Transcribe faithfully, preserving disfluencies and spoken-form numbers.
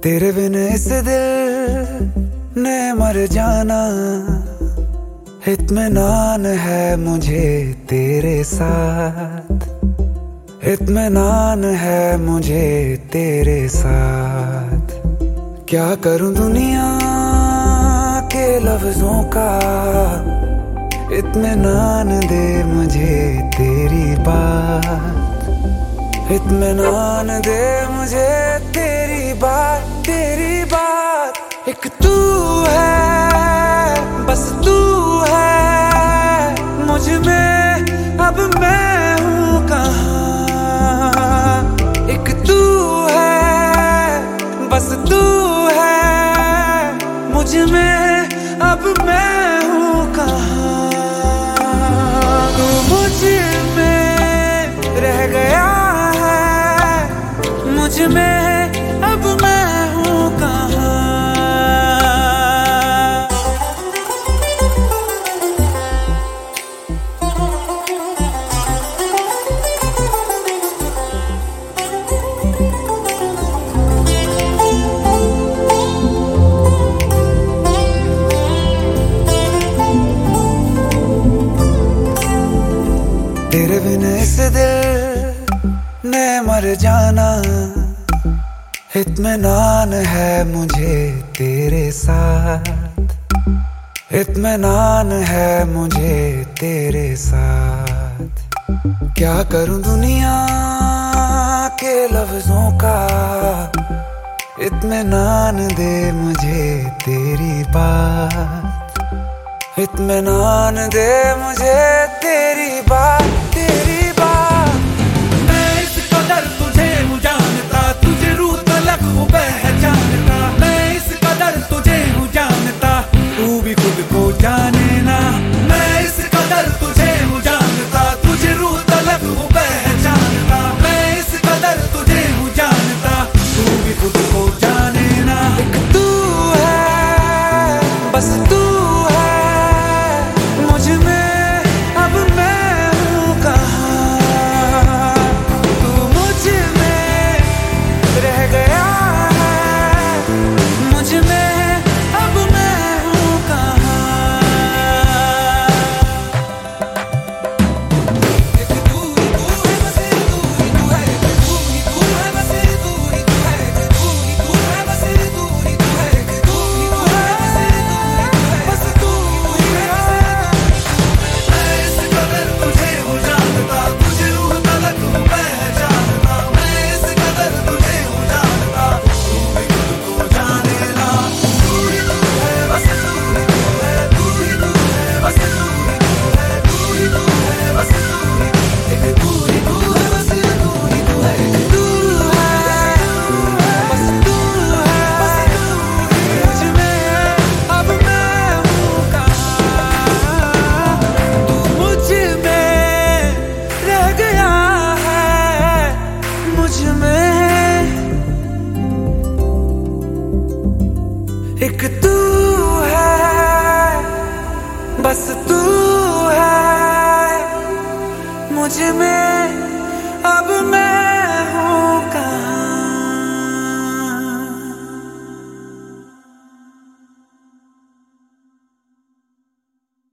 तेरे बिन इस दिल ने मर जाना, इत्मीनान है मुझे तेरे साथ, इत्मीनान है मुझे तेरे साथ। क्या करूं दुनिया के लफ्जों का, इत्मीनान दे मुझे तेरी बात, इत्मीनान दे मुझे तेरी बात, तेरी बात। एक तू है, बस तू है मुझ में, अब मैं हूँ कहाँ। एक तू है, बस तू है मुझ में, अब मैं हूँ कहाँ। तू मुझ में रह गया है, मुझ में अब मैं हूँ कहाँ। तेरे बिन इस दिल ने मर जाना, इत्मीनान है मुझे तेरे साथ, इत्मीनान है मुझे तेरे साथ। क्या करूं दुनिया के लफ्जों का, इत्मीनान दे मुझे तेरी बात, इत्मीनान दे मुझे तेरी बात, तेरी बात। मैं इस कदर तुझे हूँ जानता, तुझे रूह तलक हूँ पहचानता। मैं इस कदर तुझे हूँ जानता, तू भी खुद को जाने ना। मैं इस कदर तुझे हूँ जानता, तुझे रूह तलक हूँ पहचानता। मैं इस कदर तुझे हूँ जानता, तू भी खुद को जाने ना। एक तू है, बस तू एक तू है, बस तू है मुझ में, अब मैं